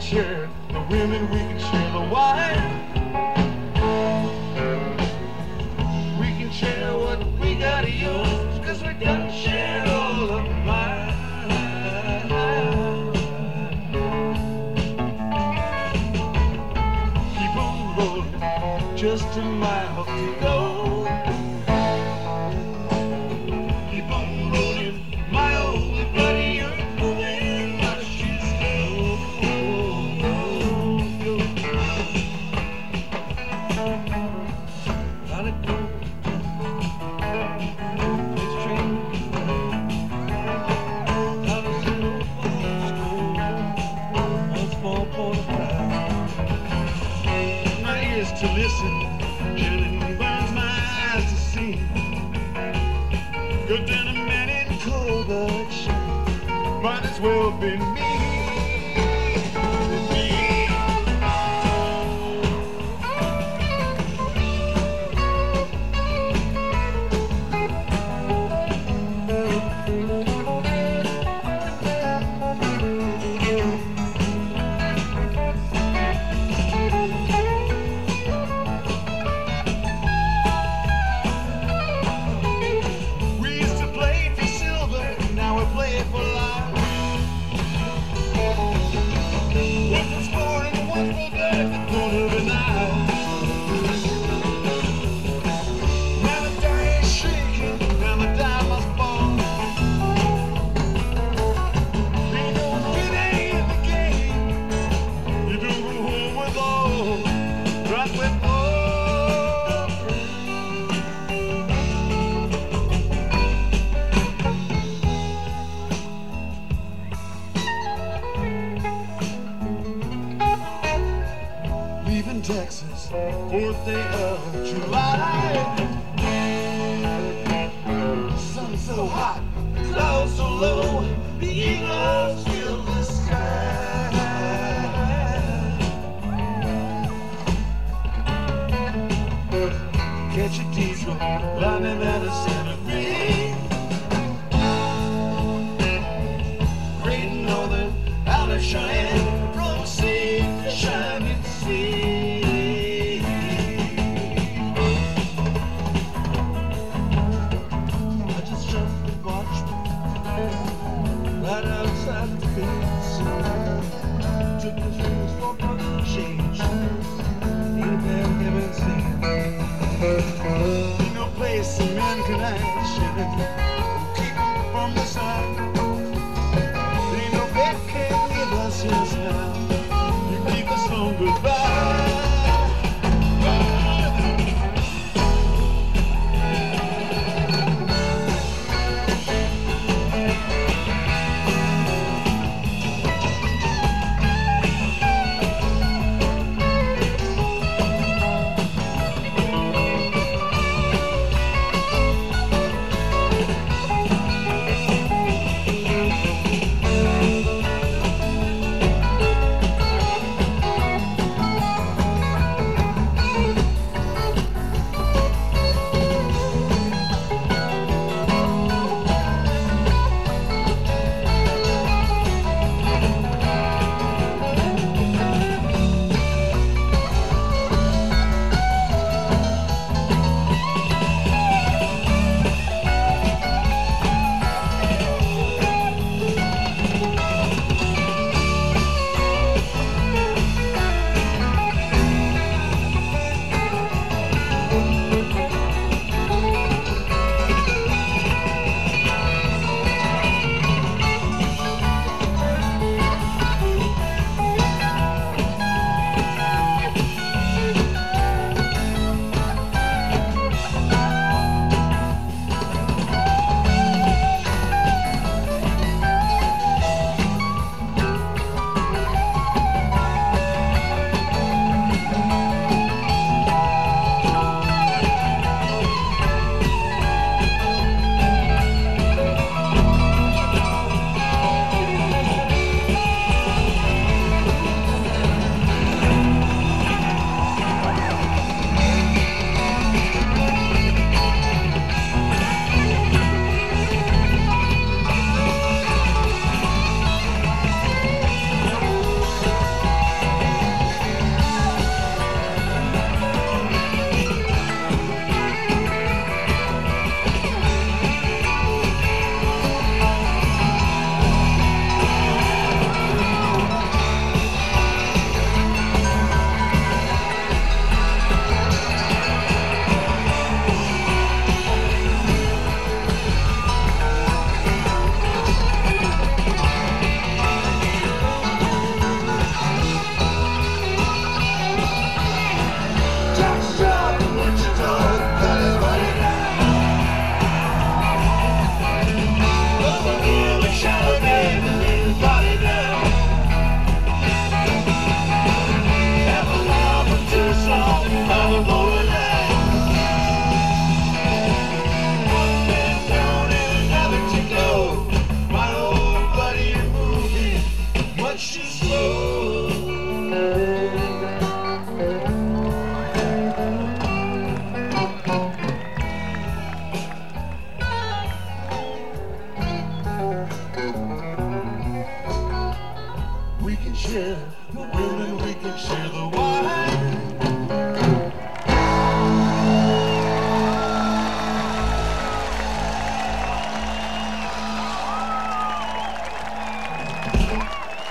share the women, we can share the wine. We can share what we got of yours, 'cause we done shared all of mine. Keep on rolling, just a mile to go. Keep on rolling, my old buddy, you're moving much too slow. Gotta go. This train gotta zero for school. Once more for the crowd. My ears to listen, and it burns my eyes to see. Good than a man in cold blood shot. Might as well be me. We used to play for silver, now we play for life. Once for sport and once for death, the corner of an eye. Now the die is shaking, now the die must fall. Ain't no pity in the game. You don't go home with all, right with all. Leaving Texas, 4th day of July. Sun so hot, clouds so low, the eagles fill the sky. Catch a diesel, lightning at a Santa Fe. Great Northern out of Cheyenne, from sea to shining sea. I just jumped and watched right outside the fence. Took the things for change.